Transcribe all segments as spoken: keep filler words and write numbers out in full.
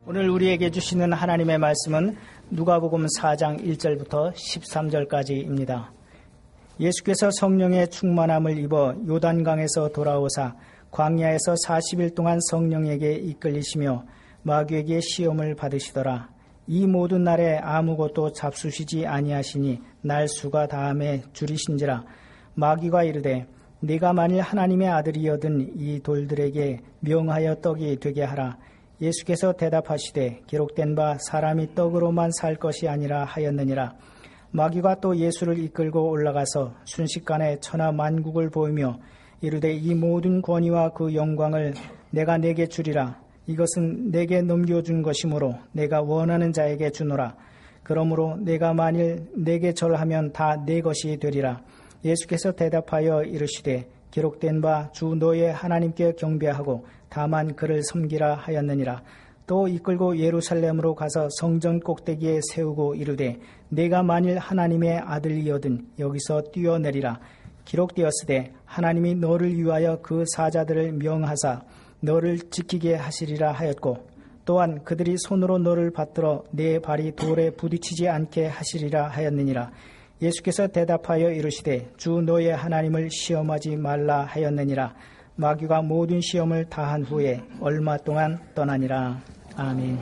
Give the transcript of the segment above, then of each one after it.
오늘 우리에게 주시는 하나님의 말씀은 누가복음 사 장 일 절부터 십삼 절까지입니다. 예수께서 성령의 충만함을 입어 요단강에서 돌아오사 광야에서 사십 일 동안 성령에게 이끌리시며 마귀에게 시험을 받으시더라. 이 모든 날에 아무것도 잡수시지 아니하시니 날 수가 다함에 줄이신지라. 마귀가 이르되 네가 만일 하나님의 아들이여든 이 돌들에게 명하여 떡이 되게 하라. 예수께서 대답하시되 기록된 바 사람이 떡으로만 살 것이 아니라 하였느니라. 마귀가 또 예수를 이끌고 올라가서 순식간에 천하 만국을 보이며 이르되 이 모든 권위와 그 영광을 내가 네게 주리라. 이것은 내게 넘겨준 것이므로 내가 원하는 자에게 주노라. 그러므로 내가 만일 내게 절하면 다 내 것이 되리라. 예수께서 대답하여 이르시되 기록된 바 주 너의 하나님께 경배하고 다만 그를 섬기라 하였느니라. 또 이끌고 예루살렘으로 가서 성전 꼭대기에 세우고 이르되 내가 만일 하나님의 아들이여든 여기서 뛰어내리라. 기록되었으되 하나님이 너를 위하여 그 사자들을 명하사 너를 지키게 하시리라 하였고 또한 그들이 손으로 너를 받들어 내 발이 돌에 부딪히지 않게 하시리라 하였느니라. 예수께서 대답하여 이르시되 주 너의 하나님을 시험하지 말라 하였느니라. 마귀가 모든 시험을 다한 후에 얼마 동안 떠나니라. 아멘.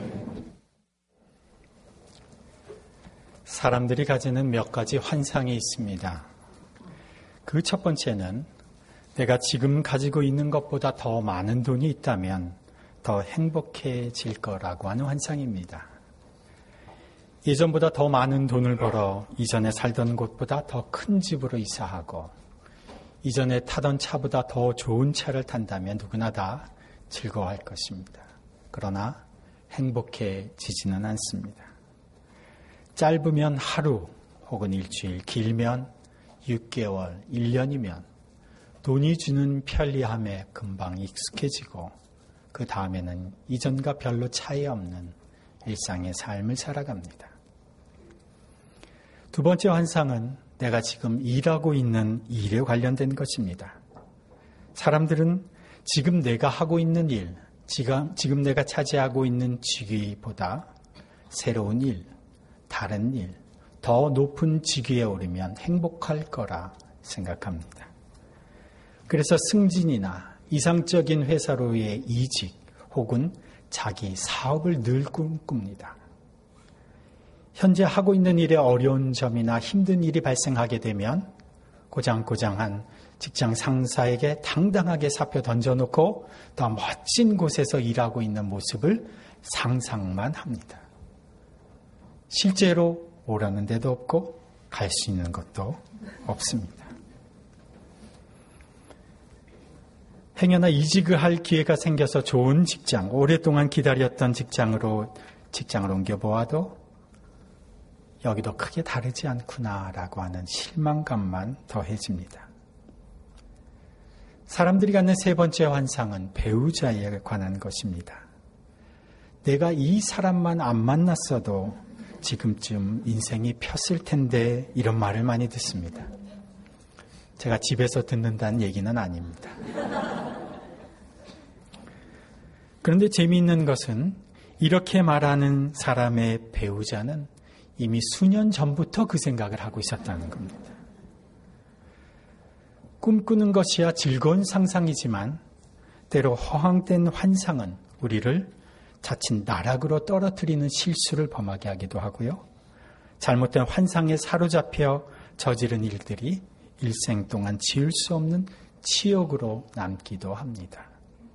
사람들이 가지는 몇 가지 환상이 있습니다. 그 첫 번째는 내가 지금 가지고 있는 것보다 더 많은 돈이 있다면 더 행복해질 거라고 하는 환상입니다. 예전보다 더 많은 돈을 벌어 이전에 살던 곳보다 더 큰 집으로 이사하고 이전에 타던 차보다 더 좋은 차를 탄다면 누구나 다 즐거워할 것입니다. 그러나 행복해지지는 않습니다. 짧으면 하루 혹은 일주일, 길면 육 개월, 일 년이면 돈이 주는 편리함에 금방 익숙해지고 그 다음에는 이전과 별로 차이 없는 일상의 삶을 살아갑니다. 두 번째 환상은 내가 지금 일하고 있는 일에 관련된 것입니다. 사람들은 지금 내가 하고 있는 일, 지금, 지금 내가 차지하고 있는 직위보다 새로운 일, 다른 일, 더 높은 직위에 오르면 행복할 거라 생각합니다. 그래서 승진이나 이상적인 회사로의 이직 혹은 자기 사업을 늘 꿈꿉니다. 현재 하고 있는 일에 어려운 점이나 힘든 일이 발생하게 되면 고장고장한 직장 상사에게 당당하게 사표 던져놓고 더 멋진 곳에서 일하고 있는 모습을 상상만 합니다. 실제로 오라는 데도 없고 갈 수 있는 것도 없습니다. 행여나 이직을 할 기회가 생겨서 좋은 직장, 오랫동안 기다렸던 직장으로 직장을 옮겨보아도 여기도 크게 다르지 않구나라고 하는 실망감만 더해집니다. 사람들이 갖는 세 번째 환상은 배우자에 관한 것입니다. 내가 이 사람만 안 만났어도 지금쯤 인생이 폈을 텐데 이런 말을 많이 듣습니다. 제가 집에서 듣는다는 얘기는 아닙니다. 그런데 재미있는 것은 이렇게 말하는 사람의 배우자는 이미 수년 전부터 그 생각을 하고 있었다는 겁니다. 꿈꾸는 것이야 즐거운 상상이지만 때로 허황된 환상은 우리를 자칫 나락으로 떨어뜨리는 실수를 범하게 하기도 하고요. 잘못된 환상에 사로잡혀 저지른 일들이 일생 동안 지울 수 없는 치욕으로 남기도 합니다.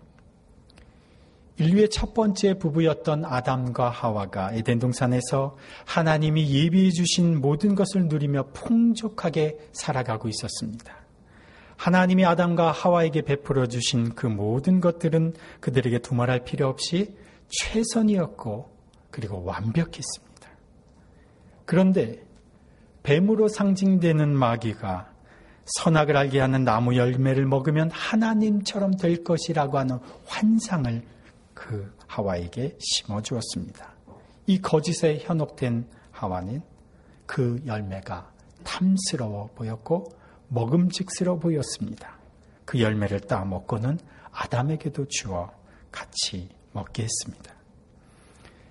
인류의 첫 번째 부부였던 아담과 하와가 에덴 동산에서 하나님이 예비해 주신 모든 것을 누리며 풍족하게 살아가고 있었습니다. 하나님이 아담과 하와에게 베풀어 주신 그 모든 것들은 그들에게 두말할 필요 없이 최선이었고 그리고 완벽했습니다. 그런데 뱀으로 상징되는 마귀가 선악을 알게 하는 나무 열매를 먹으면 하나님처럼 될 것이라고 하는 환상을 그 하와에게 심어주었습니다. 이 거짓에 현혹된 하와는 그 열매가 탐스러워 보였고 먹음직스러워 보였습니다. 그 열매를 따먹고는 아담에게도 주어 같이 먹게 했습니다.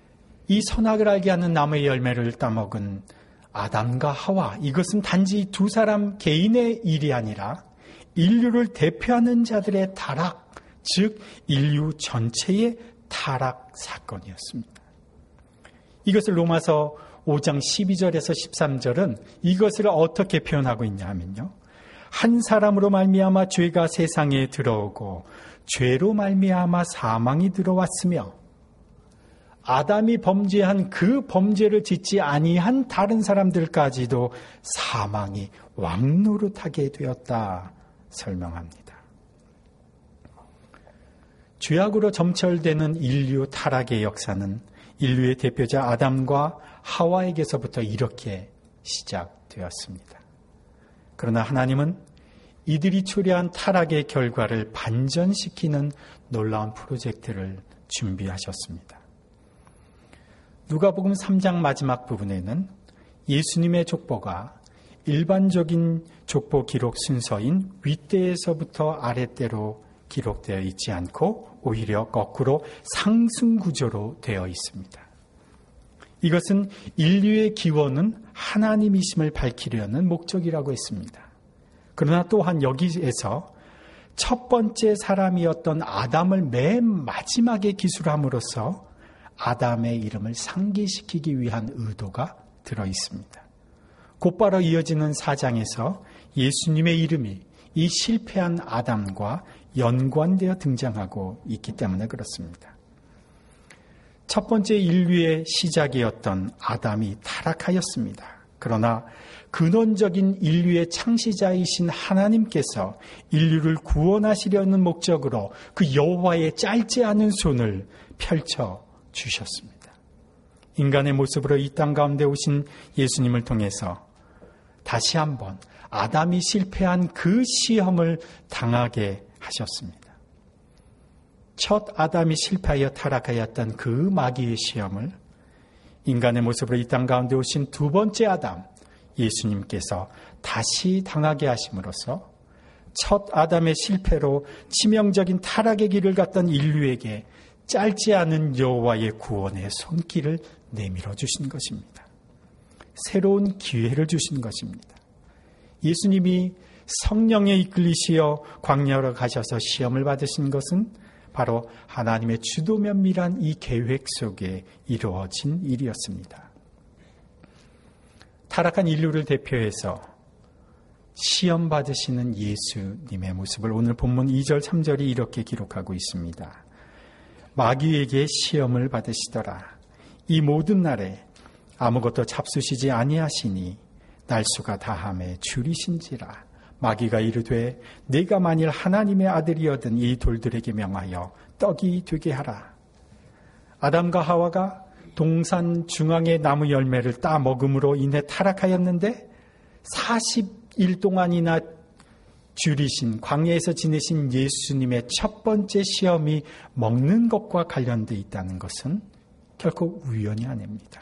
이 선악을 알게 하는 나무의 열매를 따먹은 아담과 하와, 이것은 단지 두 사람 개인의 일이 아니라 인류를 대표하는 자들의 타락, 즉 인류 전체의 타락 사건이었습니다. 이것을 로마서 오 장 십이 절에서 십삼 절은 이것을 어떻게 표현하고 있냐 하면요, 한 사람으로 말미암아 죄가 세상에 들어오고 죄로 말미암아 사망이 들어왔으며 아담이 범죄한 그 범죄를 짓지 아니한 다른 사람들까지도 사망이 왕노릇하게 되었다 설명합니다. 죄악으로 점철되는 인류 타락의 역사는 인류의 대표자 아담과 하와에게서부터 이렇게 시작되었습니다. 그러나 하나님은 이들이 초래한 타락의 결과를 반전시키는 놀라운 프로젝트를 준비하셨습니다. 누가복음 삼 장 마지막 부분에는 예수님의 족보가 일반적인 족보 기록 순서인 윗대에서부터 아랫대로 기록되어 있지 않고 오히려 거꾸로 상승 구조로 되어 있습니다. 이것은 인류의 기원은 하나님이심을 밝히려는 목적이라고 했습니다. 그러나 또한 여기에서 첫 번째 사람이었던 아담을 맨 마지막에 기술함으로써 아담의 이름을 상기시키기 위한 의도가 들어 있습니다. 곧바로 이어지는 사 장에서 예수님의 이름이 이 실패한 아담과 연관되어 등장하고 있기 때문에 그렇습니다. 첫 번째 인류의 시작이었던 아담이 타락하였습니다. 그러나 근원적인 인류의 창시자이신 하나님께서 인류를 구원하시려는 목적으로 그 여호와의 짧지 않은 손을 펼쳐 주셨습니다. 인간의 모습으로 이 땅 가운데 오신 예수님을 통해서 다시 한번 아담이 실패한 그 시험을 당하게 하셨습니다. 첫 아담이 실패하여 타락하였던 그 마귀의 시험을 인간의 모습으로 이 땅 가운데 오신 두 번째 아담 예수님께서 다시 당하게 하심으로써 첫 아담의 실패로 치명적인 타락의 길을 갔던 인류에게 짧지 않은 여호와의 구원의 손길을 내밀어 주신 것입니다. 새로운 기회를 주신 것입니다. 예수님이 성령에 이끌리시어 광야로 가셔서 시험을 받으신 것은 바로 하나님의 주도 면밀한 이 계획 속에 이루어진 일이었습니다. 타락한 인류를 대표해서 시험 받으시는 예수님의 모습을 오늘 본문 이 절 삼 절이 이렇게 기록하고 있습니다. 마귀에게 시험을 받으시더라. 이 모든 날에 아무것도 잡수시지 아니하시니 날수가 다함에 줄이신지라. 마귀가 이르되 네가 만일 하나님의 아들이어든 이 돌들에게 명하여 떡이 되게 하라. 아담과 하와가 동산 중앙의 나무 열매를 따 먹음으로 인해 타락하였는데 사십 일 동안이나 줄이신 광야에서 지내신 예수님의 첫 번째 시험이 먹는 것과 관련되어 있다는 것은 결코 우연이 아닙니다.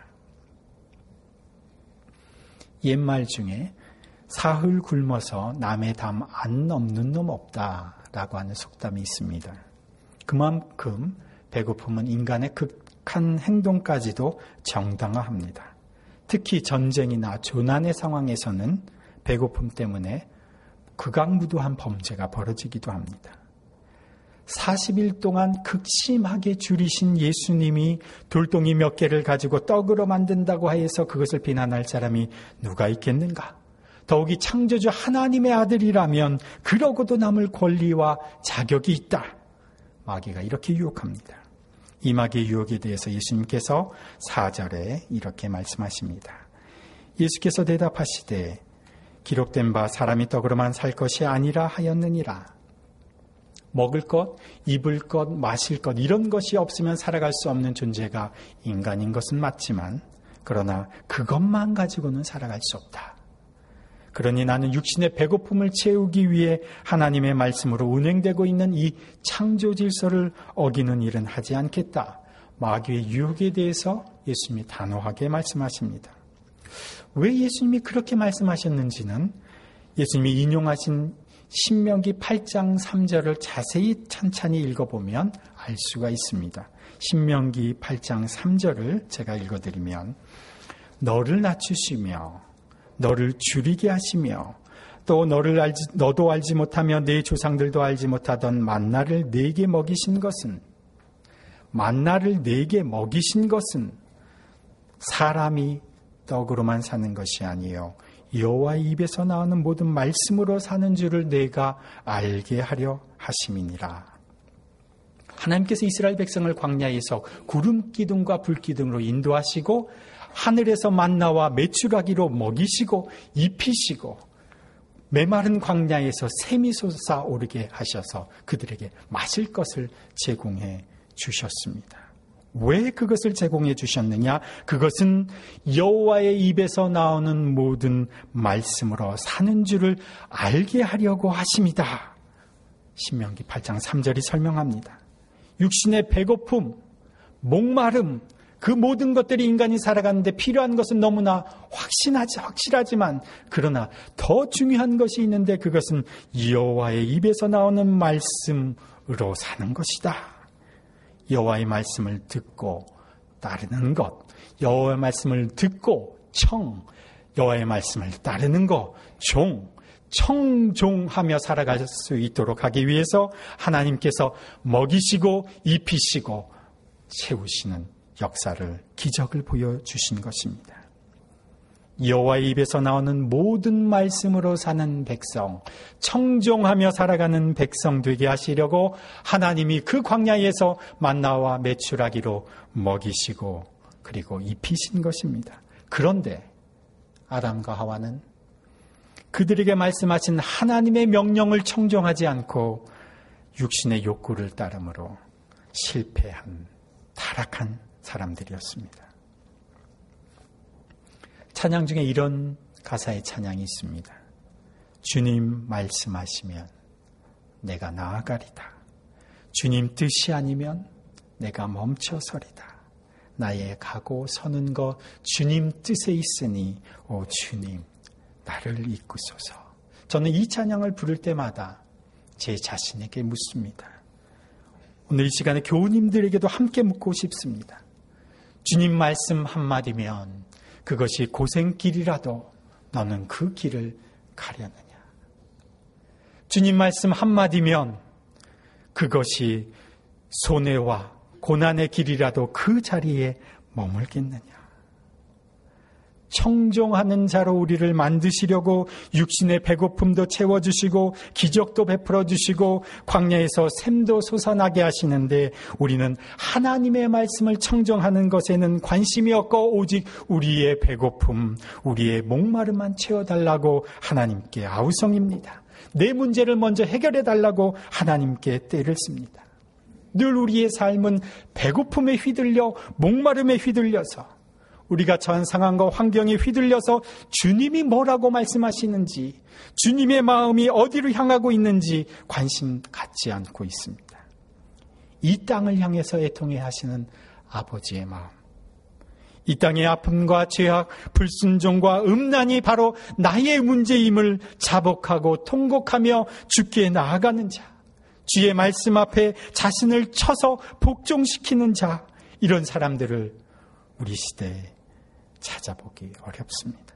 옛말 중에 사흘 굶어서 남의 담 안 넘는 놈 없다라고 하는 속담이 있습니다. 그만큼 배고픔은 인간의 극한 행동까지도 정당화합니다. 특히 전쟁이나 조난의 상황에서는 배고픔 때문에 극악무도한 범죄가 벌어지기도 합니다. 사십 일 동안 극심하게 줄이신 예수님이 돌덩이 몇 개를 가지고 떡으로 만든다고 하여서 그것을 비난할 사람이 누가 있겠는가? 더욱이 창조주 하나님의 아들이라면 그러고도 남을 권리와 자격이 있다. 마귀가 이렇게 유혹합니다. 이 마귀의 유혹에 대해서 예수님께서 사 절에 이렇게 말씀하십니다. 예수께서 대답하시되 기록된 바 사람이 떡으로만 살 것이 아니라 하였느니라. 먹을 것, 입을 것, 마실 것 이런 것이 없으면 살아갈 수 없는 존재가 인간인 것은 맞지만 그러나 그것만 가지고는 살아갈 수 없다. 그러니 나는 육신의 배고픔을 채우기 위해 하나님의 말씀으로 운행되고 있는 이 창조 질서를 어기는 일은 하지 않겠다. 마귀의 유혹에 대해서 예수님이 단호하게 말씀하십니다. 왜 예수님이 그렇게 말씀하셨는지는 예수님이 인용하신 신명기 팔 장 삼 절을 자세히 찬찬히 읽어보면 알 수가 있습니다. 신명기 팔 장 삼 절을 제가 읽어드리면 너를 낮추시며 너를 줄이게 하시며 또 너를 알지, 너도 알지 못하며 네 조상들도 알지 못하던 만나를 네게 먹이신 것은 만나를 네게 먹이신 것은 사람이 떡으로만 사는 것이 아니요 여호와의 입에서 나오는 모든 말씀으로 사는 줄을 내가 알게 하려 하심이니라. 하나님께서 이스라엘 백성을 광야에서 구름 기둥과 불 기둥으로 인도하시고 하늘에서 만나와 메추라기로 먹이시고 입히시고 메마른 광야에서 샘이 솟아오르게 하셔서 그들에게 마실 것을 제공해 주셨습니다. 왜 그것을 제공해 주셨느냐? 그것은 여호와의 입에서 나오는 모든 말씀으로 사는 줄을 알게 하려고 하심이다. 신명기 팔 장 삼 절이 설명합니다. 육신의 배고픔, 목마름, 그 모든 것들이 인간이 살아가는데 필요한 것은 너무나 확신하지, 확실하지만 그러나 더 중요한 것이 있는데 그것은 여호와의 입에서 나오는 말씀으로 사는 것이다. 여호와의 말씀을 듣고 따르는 것, 여호와의 말씀을 듣고 청, 여호와의 말씀을 따르는 것, 종, 청종하며 살아갈 수 있도록 하기 위해서 하나님께서 먹이시고 입히시고 채우시는 역사를, 기적을 보여주신 것입니다. 여호와의 입에서 나오는 모든 말씀으로 사는 백성, 청종하며 살아가는 백성 되게 하시려고 하나님이 그 광야에서 만나와 메추라기로 먹이시고 그리고 입히신 것입니다. 그런데 아담과 하와는 그들에게 말씀하신 하나님의 명령을 청종하지 않고 육신의 욕구를 따름으로 실패한, 타락한 사람들이었습니다. 찬양 중에 이런 가사의 찬양이 있습니다. 주님 말씀하시면 내가 나아가리다. 주님 뜻이 아니면 내가 멈춰서리다. 나의 가고 서는 것 주님 뜻에 있으니 오 주님 나를 이끄소서. 저는 이 찬양을 부를 때마다 제 자신에게 묻습니다. 오늘 이 시간에 교우님들에게도 함께 묻고 싶습니다. 주님 말씀 한마디면 그것이 고생길이라도 너는 그 길을 가려느냐? 주님 말씀 한마디면 그것이 손해와 고난의 길이라도 그 자리에 머물겠느냐? 청종하는 자로 우리를 만드시려고 육신의 배고픔도 채워주시고 기적도 베풀어 주시고 광야에서 샘도 솟아나게 하시는데 우리는 하나님의 말씀을 청종하는 것에는 관심이 없고 오직 우리의 배고픔, 우리의 목마름만 채워달라고 하나님께 아우성입니다. 내 문제를 먼저 해결해 달라고 하나님께 떼를 씁니다. 늘 우리의 삶은 배고픔에 휘둘려 목마름에 휘둘려서 우리가 처한 상황과 환경에 휘둘려서 주님이 뭐라고 말씀하시는지, 주님의 마음이 어디로 향하고 있는지 관심 갖지 않고 있습니다. 이 땅을 향해서 애통해 하시는 아버지의 마음, 이 땅의 아픔과 죄악, 불순종과 음란이 바로 나의 문제임을 자복하고 통곡하며 주께 나아가는 자, 주의 말씀 앞에 자신을 쳐서 복종시키는 자, 이런 사람들을 우리 시대에 찾아보기 어렵습니다.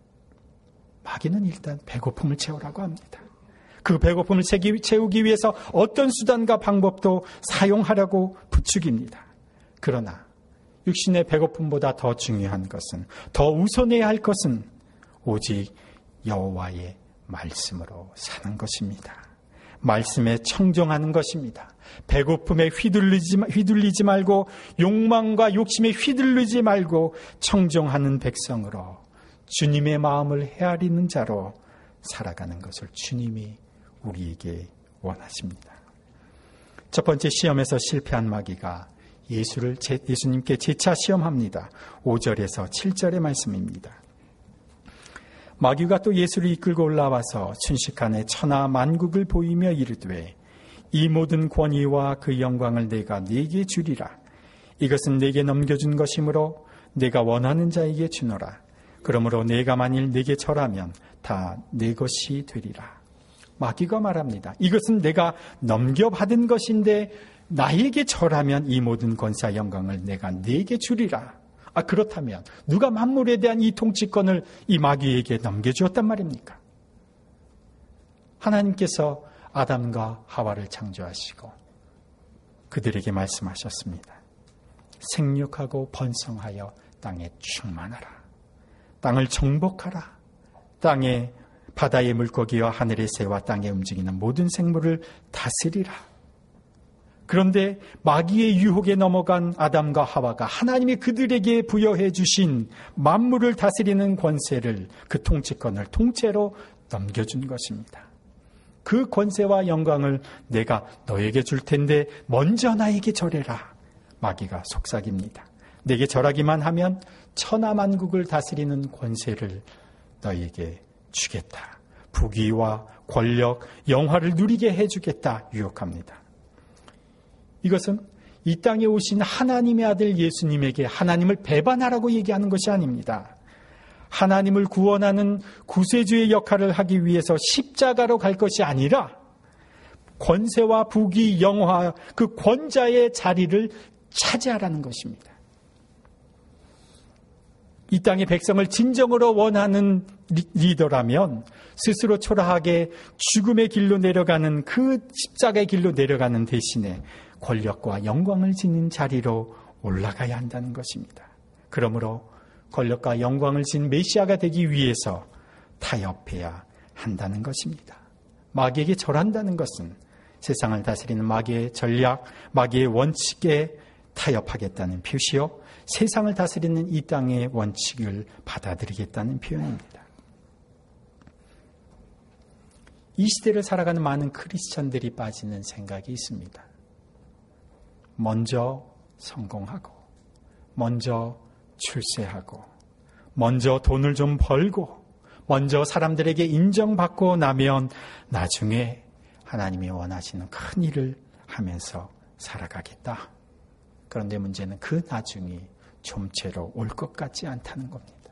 마귀는 일단 배고픔을 채우라고 합니다. 그 배고픔을 채우기 위해서 어떤 수단과 방법도 사용하려고 부추깁니다. 그러나 육신의 배고픔보다 더 중요한 것은, 더 우선해야 할 것은 오직 여호와의 말씀으로 사는 것입니다. 말씀에 청종하는 것입니다. 배고픔에 휘둘리지, 휘둘리지 말고 욕망과 욕심에 휘둘리지 말고 청종하는 백성으로 주님의 마음을 헤아리는 자로 살아가는 것을 주님이 우리에게 원하십니다. 첫 번째 시험에서 실패한 마귀가 예수를 예수님께 재차 시험합니다. 오 절에서 칠 절의 말씀입니다. 마귀가 또 예수를 이끌고 올라와서 순식간에 천하 만국을 보이며 이르되 이 모든 권위와 그 영광을 내가 네게 주리라. 이것은 네게 넘겨준 것이므로 내가 원하는 자에게 주노라. 그러므로 내가 만일 네게 절하면 다 내 것이 되리라. 마귀가 말합니다. 이것은 내가 넘겨받은 것인데 나에게 절하면 이 모든 권세와 영광을 내가 네게 주리라. 아, 그렇다면 누가 만물에 대한 이 통치권을 이 마귀에게 넘겨주었단 말입니까? 하나님께서 아담과 하와를 창조하시고 그들에게 말씀하셨습니다. 생육하고 번성하여 땅에 충만하라. 땅을 정복하라. 땅에 바다의 물고기와 하늘의 새와 땅에 움직이는 모든 생물을 다스리라. 그런데 마귀의 유혹에 넘어간 아담과 하와가 하나님이 그들에게 부여해 주신 만물을 다스리는 권세를, 그 통치권을 통째로 넘겨준 것입니다. 그 권세와 영광을 내가 너에게 줄 텐데 먼저 나에게 절해라. 마귀가 속삭입니다. 내게 절하기만 하면 천하만국을 다스리는 권세를 너에게 주겠다. 부귀와 권력, 영화를 누리게 해주겠다. 유혹합니다. 이것은 이 땅에 오신 하나님의 아들 예수님에게 하나님을 배반하라고 얘기하는 것이 아닙니다. 하나님을 구원하는 구세주의 역할을 하기 위해서 십자가로 갈 것이 아니라 권세와 부귀, 영화, 그 권자의 자리를 차지하라는 것입니다. 이 땅의 백성을 진정으로 원하는 리더라면 스스로 초라하게 죽음의 길로 내려가는, 그 십자가의 길로 내려가는 대신에 권력과 영광을 지닌 자리로 올라가야 한다는 것입니다. 그러므로 권력과 영광을 지닌 메시아가 되기 위해서 타협해야 한다는 것입니다. 마귀에게 절한다는 것은 세상을 다스리는 마귀의 전략, 마귀의 원칙에 타협하겠다는 표시요, 세상을 다스리는 이 땅의 원칙을 받아들이겠다는 표현입니다. 이 시대를 살아가는 많은 크리스천들이 빠지는 생각이 있습니다. 먼저 성공하고, 먼저 출세하고, 먼저 돈을 좀 벌고, 먼저 사람들에게 인정받고 나면 나중에 하나님이 원하시는 큰 일을 하면서 살아가겠다. 그런데 문제는 그 나중이 좀채로 올 것 같지 않다는 겁니다.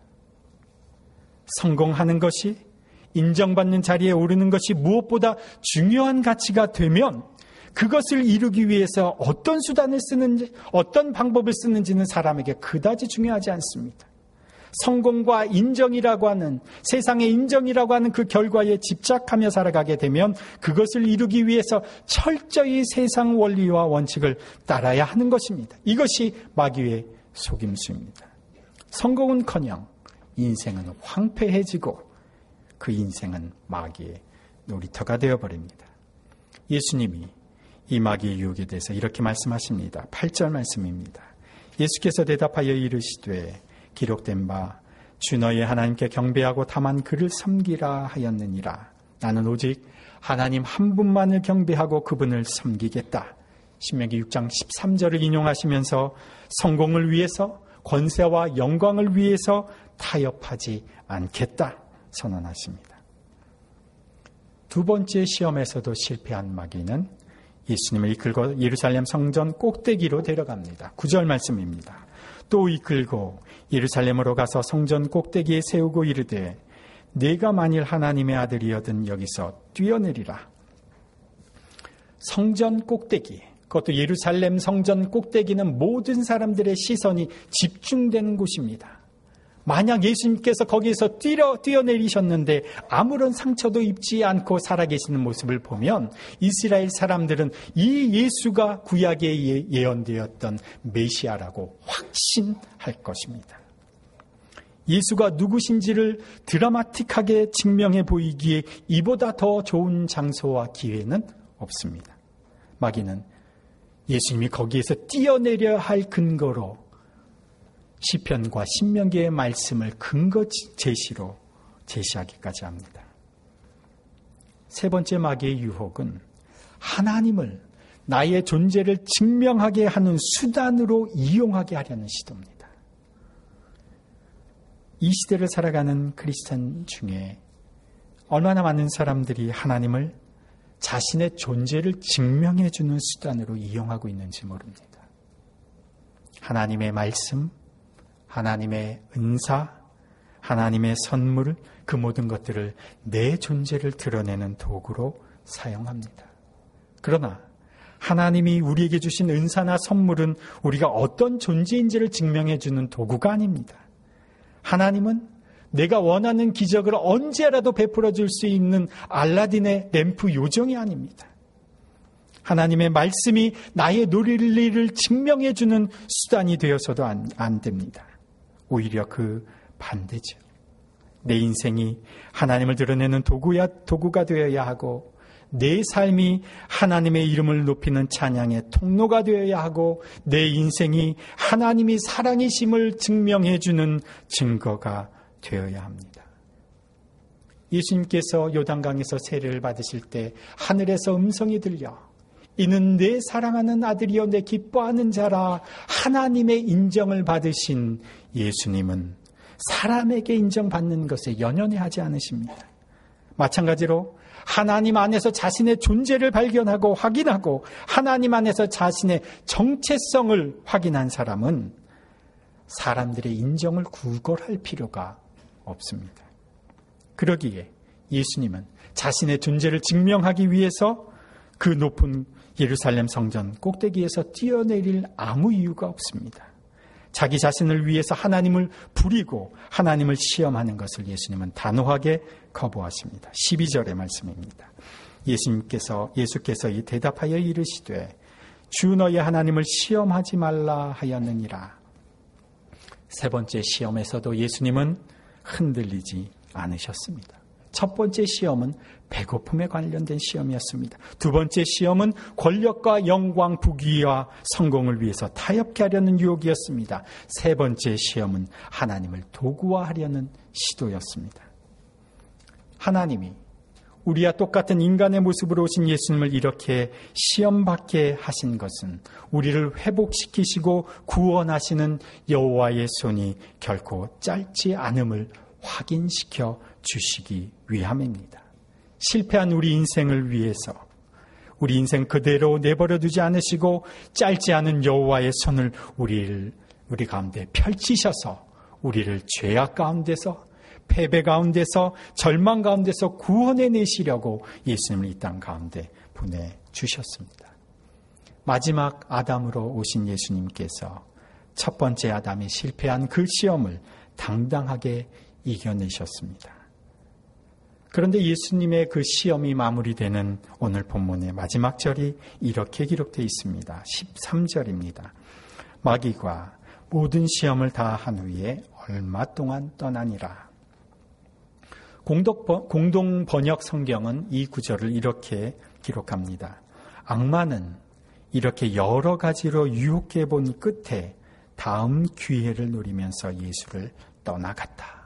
성공하는 것이, 인정받는 자리에 오르는 것이 무엇보다 중요한 가치가 되면 그것을 이루기 위해서 어떤 수단을 쓰는지, 어떤 방법을 쓰는지는 사람에게 그다지 중요하지 않습니다. 성공과 인정이라고 하는, 세상의 인정이라고 하는 그 결과에 집착하며 살아가게 되면 그것을 이루기 위해서 철저히 세상 원리와 원칙을 따라야 하는 것입니다. 이것이 마귀의 속임수입니다. 성공은커녕 인생은 황폐해지고 그 인생은 마귀의 놀이터가 되어버립니다. 예수님이 이 마귀의 유혹에 대해서 이렇게 말씀하십니다. 팔 절 말씀입니다. 예수께서 대답하여 이르시되 기록된 바 주 너의 하나님께 경배하고 다만 그를 섬기라 하였느니라. 나는 오직 하나님 한 분만을 경배하고 그분을 섬기겠다. 신명기 육 장 십삼 절을 인용하시면서 성공을 위해서, 권세와 영광을 위해서 타협하지 않겠다 선언하십니다. 두 번째 시험에서도 실패한 마귀는 예수님을 이끌고 예루살렘 성전 꼭대기로 데려갑니다. 구 절 말씀입니다. 또 이끌고 예루살렘으로 가서 성전 꼭대기에 세우고 이르되 내가 만일 하나님의 아들이여든 여기서 뛰어내리라. 성전 꼭대기, 그것도 예루살렘 성전 꼭대기는 모든 사람들의 시선이 집중되는 곳입니다. 만약 예수님께서 거기에서 뛰어, 뛰어내리셨는데 아무런 상처도 입지 않고 살아계시는 모습을 보면 이스라엘 사람들은 이 예수가 구약에 예언되었던 메시아라고 확신할 것입니다. 예수가 누구신지를 드라마틱하게 증명해 보이기에 이보다 더 좋은 장소와 기회는 없습니다. 마귀는 예수님이 거기에서 뛰어내려야 할 근거로 시편과 신명기의 말씀을 근거 제시로 제시하기까지 합니다. 세 번째 마귀의 유혹은 하나님을, 나의 존재를 증명하게 하는 수단으로 이용하게 하려는 시도입니다. 이 시대를 살아가는 크리스찬 중에 얼마나 많은 사람들이 하나님을 자신의 존재를 증명해 주는 수단으로 이용하고 있는지 모릅니다. 하나님의 말씀, 하나님의 은사, 하나님의 선물, 그 모든 것들을 내 존재를 드러내는 도구로 사용합니다. 그러나 하나님이 우리에게 주신 은사나 선물은 우리가 어떤 존재인지를 증명해 주는 도구가 아닙니다. 하나님은 내가 원하는 기적을 언제라도 베풀어 줄 수 있는 알라딘의 램프 요정이 아닙니다. 하나님의 말씀이 나의 논리를 증명해 주는 수단이 되어서도 안, 안 됩니다. 오히려 그 반대죠. 내 인생이 하나님을 드러내는 도구야, 도구가 되어야 하고, 내 삶이 하나님의 이름을 높이는 찬양의 통로가 되어야 하고, 내 인생이 하나님이 사랑이심을 증명해 주는 증거가 되어야 합니다. 예수님께서 요단강에서 세례를 받으실 때 하늘에서 음성이 들려 이는 내 사랑하는 아들이요 내 기뻐하는 자라 하나님의 인정을 받으신 예수님은 사람에게 인정받는 것에 연연해하지 않으십니다. 마찬가지로 하나님 안에서 자신의 존재를 발견하고 확인하고 하나님 안에서 자신의 정체성을 확인한 사람은 사람들의 인정을 구걸할 필요가 없습니다. 그러기에 예수님은 자신의 존재를 증명하기 위해서 그 높은 예루살렘 성전 꼭대기에서 뛰어내릴 아무 이유가 없습니다. 자기 자신을 위해서 하나님을 부리고 하나님을 시험하는 것을 예수님은 단호하게 거부하십니다. 십이 절의 말씀입니다. 예수님께서 예수께서 이 대답하여 이르시되 주 너의 하나님을 시험하지 말라 하였느니라. 세 번째 시험에서도 예수님은 흔들리지 않으셨습니다. 첫 번째 시험은 배고픔에 관련된 시험이었습니다. 두 번째 시험은 권력과 영광, 부귀와 성공을 위해서 타협케 하려는 유혹이었습니다. 세 번째 시험은 하나님을 도구화하려는 시도였습니다. 하나님이 우리와 똑같은 인간의 모습으로 오신 예수님을 이렇게 시험받게 하신 것은 우리를 회복시키시고 구원하시는 여호와의 손이 결코 짧지 않음을 확인시켜 주시기 위함입니다. 실패한 우리 인생을 위해서 우리 인생 그대로 내버려 두지 않으시고 짧지 않은 여호와의 손을 우리를 우리 가운데 펼치셔서 우리를 죄악 가운데서 패배 가운데서 절망 가운데서 구원해 내시려고 예수님을 이 땅 가운데 보내주셨습니다. 마지막 아담으로 오신 예수님께서 첫 번째 아담이 실패한 그 시험을 당당하게 이겨내셨습니다. 그런데 예수님의 그 시험이 마무리되는 오늘 본문의 마지막 절이 이렇게 기록되어 있습니다. 십삼 절입니다. 마귀가 모든 시험을 다 한 후에 얼마 동안 떠나니라. 공동 번역 성경은 이 구절을 이렇게 기록합니다. 악마는 이렇게 여러 가지로 유혹해 본 끝에 다음 기회를 노리면서 예수를 떠나갔다.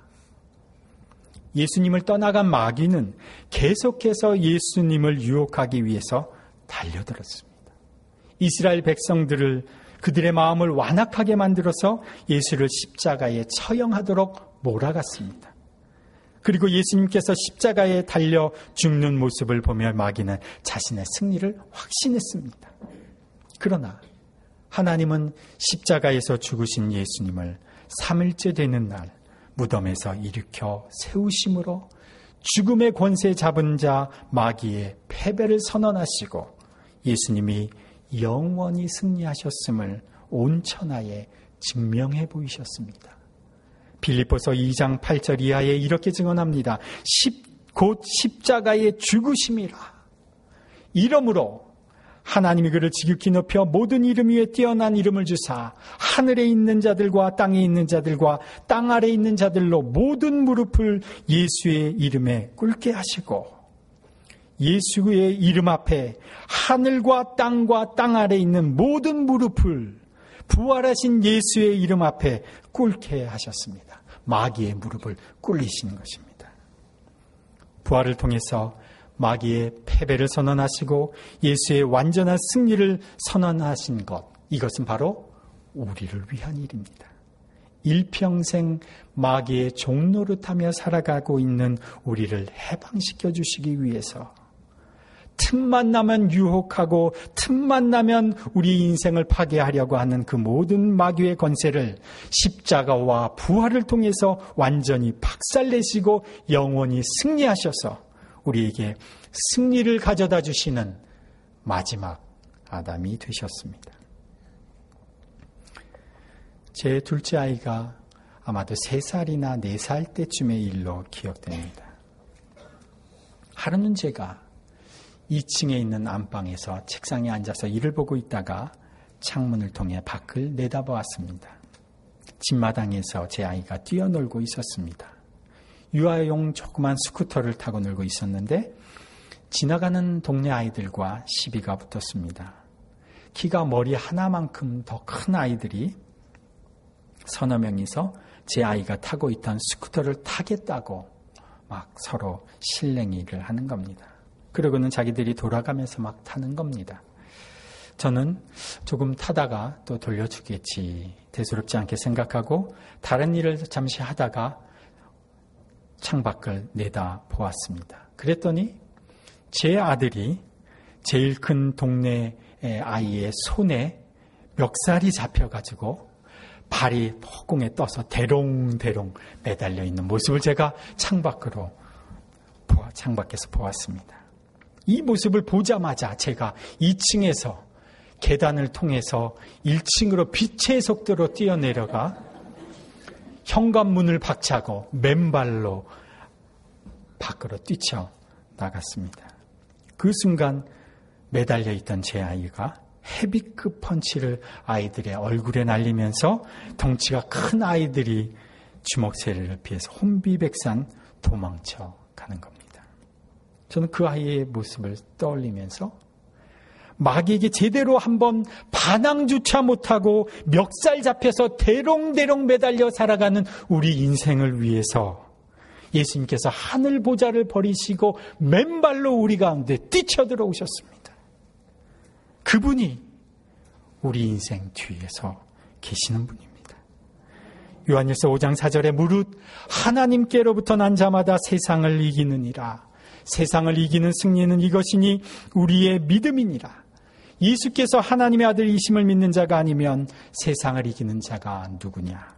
예수님을 떠나간 마귀는 계속해서 예수님을 유혹하기 위해서 달려들었습니다. 이스라엘 백성들을 그들의 마음을 완악하게 만들어서 예수를 십자가에 처형하도록 몰아갔습니다. 그리고 예수님께서 십자가에 달려 죽는 모습을 보며 마귀는 자신의 승리를 확신했습니다. 그러나 하나님은 십자가에서 죽으신 예수님을 삼 일째 되는 날 무덤에서 일으켜 세우심으로 죽음의 권세 잡은 자 마귀의 패배를 선언하시고 예수님이 영원히 승리하셨음을 온 천하에 증명해 보이셨습니다. 빌립보서 이 장 팔 절 이하에 이렇게 증언합니다. 십, 곧 십자가의 죽으심이라. 이러므로 하나님이 그를 지극히 높여 모든 이름 위에 뛰어난 이름을 주사 하늘에 있는 자들과 땅에 있는 자들과 땅 아래에 있는 자들로 모든 무릎을 예수의 이름에 꿇게 하시고 예수의 이름 앞에 하늘과 땅과 땅 아래에 있는 모든 무릎을 부활하신 예수의 이름 앞에 꿇게 하셨습니다. 마귀의 무릎을 꿇리시는 것입니다. 부활을 통해서 마귀의 패배를 선언하시고 예수의 완전한 승리를 선언하신 것, 이것은 바로 우리를 위한 일입니다. 일평생 마귀의 종노릇하며 살아가고 있는 우리를 해방시켜 주시기 위해서 틈만 나면 유혹하고 틈만 나면 우리 인생을 파괴하려고 하는 그 모든 마귀의 권세를 십자가와 부활을 통해서 완전히 박살내시고 영원히 승리하셔서 우리에게 승리를 가져다 주시는 마지막 아담이 되셨습니다. 제 둘째 아이가 아마도 세 살이나 네 살 때쯤의 일로 기억됩니다. 하루는 제가 이 층에 있는 안방에서 책상에 앉아서 일을 보고 있다가 창문을 통해 밖을 내다보았습니다. 집마당에서 제 아이가 뛰어놀고 있었습니다. 유아용 조그만 스쿠터를 타고 놀고 있었는데 지나가는 동네 아이들과 시비가 붙었습니다. 키가 머리 하나만큼 더 큰 아이들이 서너 명이서 제 아이가 타고 있던 스쿠터를 타겠다고 막 서로 실랭이를 하는 겁니다. 그러고는 자기들이 돌아가면서 막 타는 겁니다. 저는 조금 타다가 또 돌려주겠지 대수롭지 않게 생각하고 다른 일을 잠시 하다가 창밖을 내다 보았습니다. 그랬더니 제 아들이 제일 큰 동네 아이의 손에 멱살이 잡혀가지고 발이 허공에 떠서 대롱대롱 매달려 있는 모습을 제가 창밖으로 보아, 창밖에서 보았습니다. 이 모습을 보자마자 제가 이 층에서 계단을 통해서 일 층으로 빛의 속도로 뛰어내려가 현관문을 박차고 맨발로 밖으로 뛰쳐나갔습니다. 그 순간 매달려 있던 제 아이가 헤비급 펀치를 아이들의 얼굴에 날리면서 덩치가 큰 아이들이 주먹세례를 피해서 혼비백산 도망쳐 가는 겁니다. 저는 그 아이의 모습을 떠올리면서 마귀에게 제대로 한번 반항조차 못하고 멱살 잡혀서 대롱대롱 매달려 살아가는 우리 인생을 위해서 예수님께서 하늘 보좌를 버리시고 맨발로 우리 가운데 뛰쳐들어오셨습니다. 그분이 우리 인생 뒤에서 계시는 분입니다. 요한일서 오 장 사 절에 무릇 하나님께로부터 난 자마다 세상을 이기느니라. 세상을 이기는 승리는 이것이니 우리의 믿음이니라. 예수께서 하나님의 아들이심을 믿는 자가 아니면 세상을 이기는 자가 누구냐?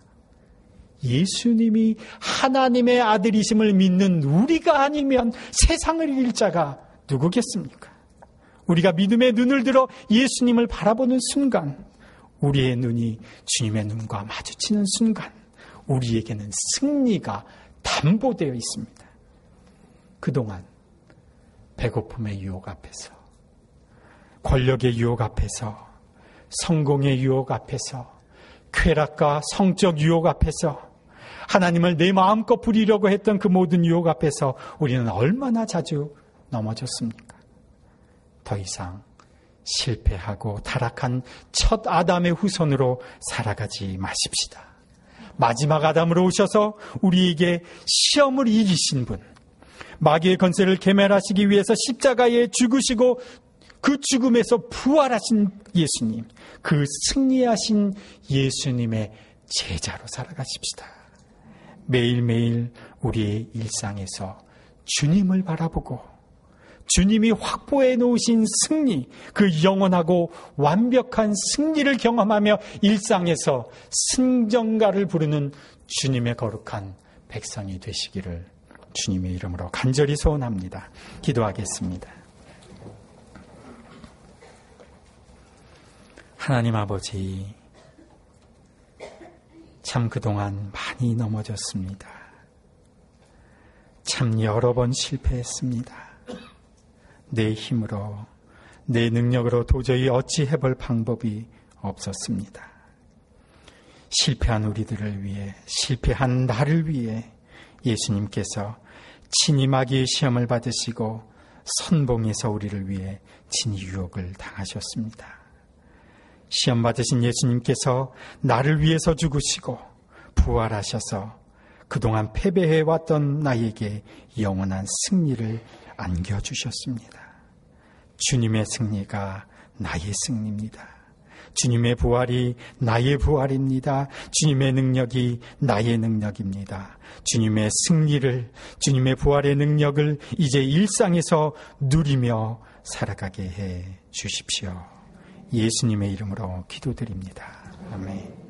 예수님이 하나님의 아들이심을 믿는 우리가 아니면 세상을 이길 자가 누구겠습니까? 우리가 믿음의 눈을 들어 예수님을 바라보는 순간, 우리의 눈이 주님의 눈과 마주치는 순간 우리에게는 승리가 담보되어 있습니다. 그동안 배고픔의 유혹 앞에서, 권력의 유혹 앞에서, 성공의 유혹 앞에서, 쾌락과 성적 유혹 앞에서, 하나님을 내 마음껏 부리려고 했던 그 모든 유혹 앞에서 우리는 얼마나 자주 넘어졌습니까? 더 이상 실패하고 타락한 첫 아담의 후손으로 살아가지 마십시다. 마지막 아담으로 오셔서 우리에게 시험을 이기신 분, 마귀의 권세를 괴멸하시기 위해서 십자가에 죽으시고 그 죽음에서 부활하신 예수님, 그 승리하신 예수님의 제자로 살아가십시다. 매일매일 우리의 일상에서 주님을 바라보고 주님이 확보해 놓으신 승리, 그 영원하고 완벽한 승리를 경험하며 일상에서 승전가를 부르는 주님의 거룩한 백성이 되시기를 주님의 이름으로 간절히 소원합니다. 기도하겠습니다. 하나님 아버지, 참 그동안 많이 넘어졌습니다. 참 여러 번 실패했습니다. 내 힘으로, 내 능력으로 도저히 어찌해볼 방법이 없었습니다. 실패한 우리들을 위해, 실패한 나를 위해 예수님께서 친히 마귀의 시험을 받으시고 선봉에서 우리를 위해 친히 유혹을 당하셨습니다. 시험 받으신 예수님께서 나를 위해서 죽으시고 부활하셔서 그동안 패배해왔던 나에게 영원한 승리를 안겨주셨습니다. 주님의 승리가 나의 승리입니다. 주님의 부활이 나의 부활입니다. 주님의 능력이 나의 능력입니다. 주님의 승리를, 주님의 부활의 능력을 이제 일상에서 누리며 살아가게 해 주십시오. 예수님의 이름으로 기도드립니다. 아멘.